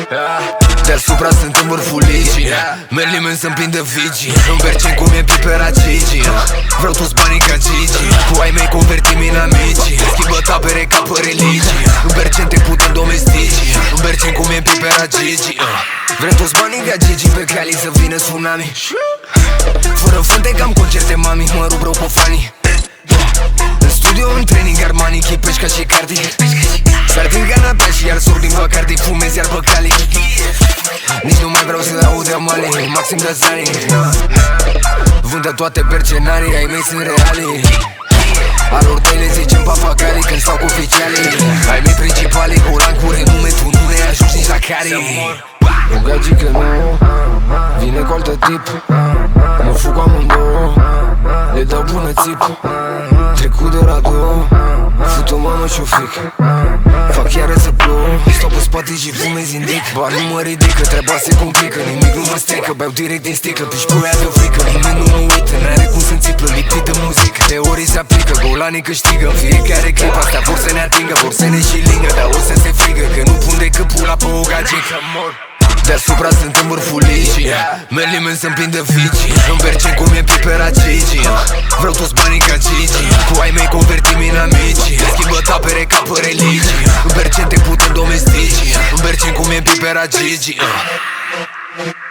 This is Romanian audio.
Deasupra sunt în vârful ligii. Merlimen să-mi prindă vigii. Îmi bercen cum e pipera Gigi. Vreau toți banii ca Gigi. Cu ai mei convertim în amici. Schimbă tabere ca pe religii. Îmi bercen te putem domestici. Îmi bercen cum e pipera Gigi. Vrem toți banii ca Gigi. Pe Cali să vină tsunami. Fără fânte cam concerte mami. Mă rup rău pe fanii. În studio, în training Armani. Chipești ca și Cardi. Sar din canapea și iar sur din Bacardi. Fumez iar pe Cali. Nici nu mai vreau să aud amale. Maxim de zani. Vândă toate percenarii. Ai mei sunt reali. Alor tăi le zicem papagale când stau cu oficialii. Ai mei principali cu lan cu renume. Tu nu ne ajungi nici la cari. O gagică nouă vine cu altă tip. Mă fug cu amândouă. Le dau bună țip. Trecut de la două. Fut o mamă și o fric. Fac iară să plouă. Stau pe spate și fumez indic. Bar nu mă ridică, treaba se complică. Nimic nu mă strică, beau direct din sticlă. Piși cu ea de frică, nimeni nu mă uită. N-are cum să-mi țiplă, lipit de muzică. Teorii se aplică, golanii câștigă. În fiecare clip astea vor să ne atingă. Vor să ne și lingă, dar o să se frigă. Că nu pun decât pula pe o gagică. Deasupra sunt în vârful ligii. Merlimen să-mi prindă vigii. Îmi bercen cum e pipera Gigi. Vreau toți banii ca Gigi. Cu ai mei convertim în amici. Schimbă tabere ca pe religii. Îmi bercen te putem domestici. Îmi bercen cum e pipera Gigi.